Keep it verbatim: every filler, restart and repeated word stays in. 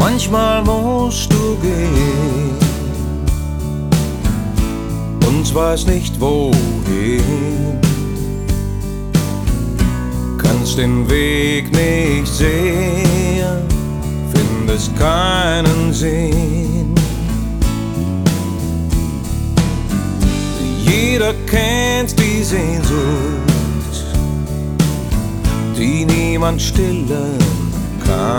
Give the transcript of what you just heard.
Manchmal musst du gehen und weiß nicht wohin, kannst den Weg nicht sehen, findest keinen Sinn. Jeder kennt die Sehnsucht, die niemand stillen kann.